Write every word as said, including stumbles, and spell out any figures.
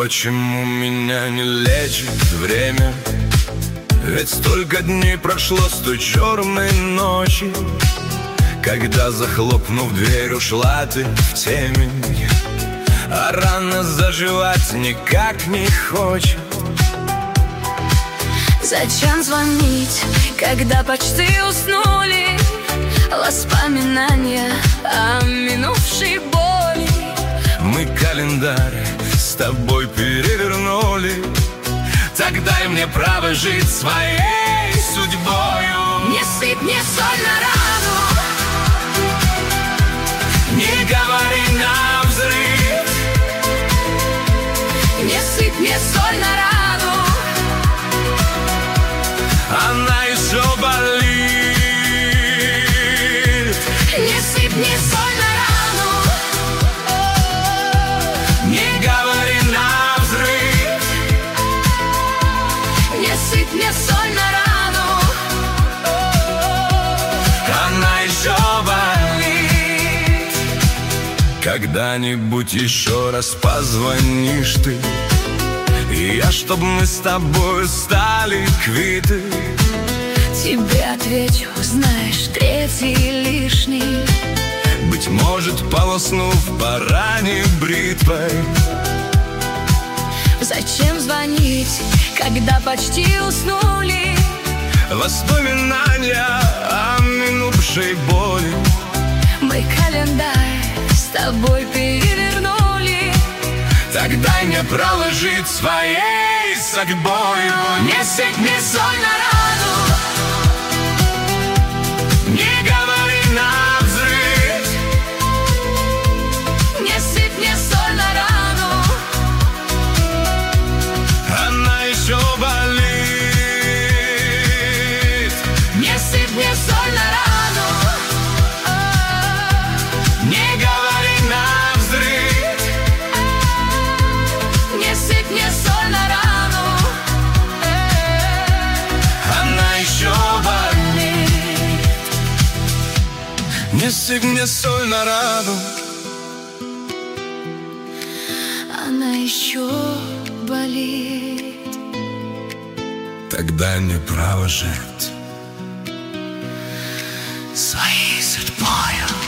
Почему меня не лечит время? Ведь столько дней прошло с той черной ночи, когда, захлопнув дверь, ушла ты в темень, а рана заживать никак не хочет. Зачем звонить, когда почти уснули? Воспоминания о минувшей боли. Мы календарь с тобой перевернули. Так дай мне право жить своей судьбою. Не сыпь мне соль на рану, не говори навзрыд. не сыпь мне соль на рану, она еще болит. не сыпь мне соль на рану, Не говори навзрыд. не сыпь мне соль на рану, Она еще болит. Когда-нибудь еще раз позвонишь ты, и я, чтоб мы с тобой стали квиты. тебе отвечу, знаешь, третий лишний. Быть может, полоснув по ране бритвой. Зачем звонить, когда почти уснули? Воспоминания о минувшей боли. Мы календарь с тобой перевернули. Так дай мне право жить своей судьбою. Не сыпь мне соль на рану, Не говори навзрыд. не сыпь мне соль на рану, Она еще болит. не сыпь мне соль на рану, Не говори навзрыд. не сыпь мне соль на рану, Она еще болит. Не сыпь мне соль на рану. она еще болит. Тогда не право жить Своей судьбою.